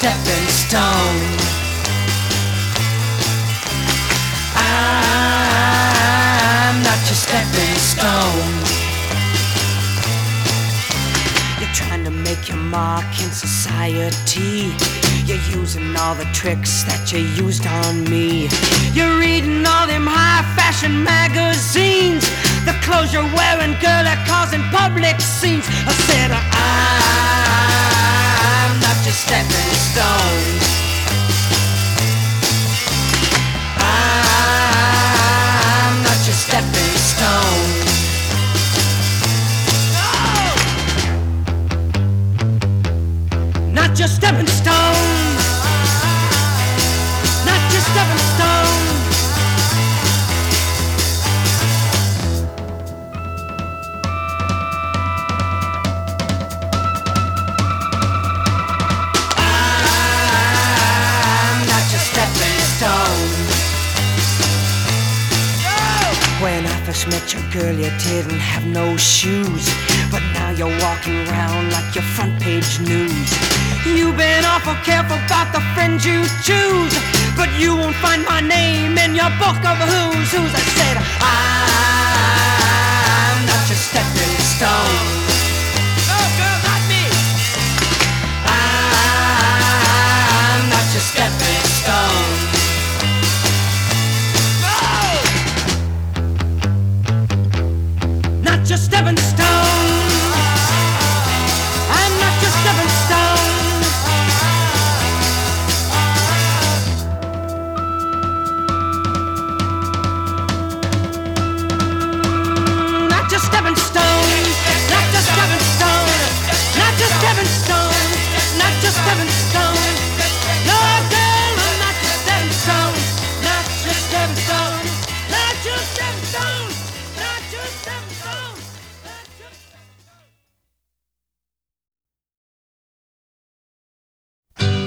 stepping stone. I'm not your stepping stone. You're trying to make your mark in society. You're using all the tricks that you used on me. You're reading all them high fashion magazines. The clothes you're wearing, girl, are causing public scenes. I said, I'm not your stepping stone. I'm not your stepping stone. Not your stepping stone. Not your stepping stone. I'm not your stepping stone. When I first met you, girl, you didn't have no shoes, but now you're walking around like your front page news. You've been awful careful about the friends you choose, but you won't find my name in your book of who's who's. I said, I'm not your stepping stone.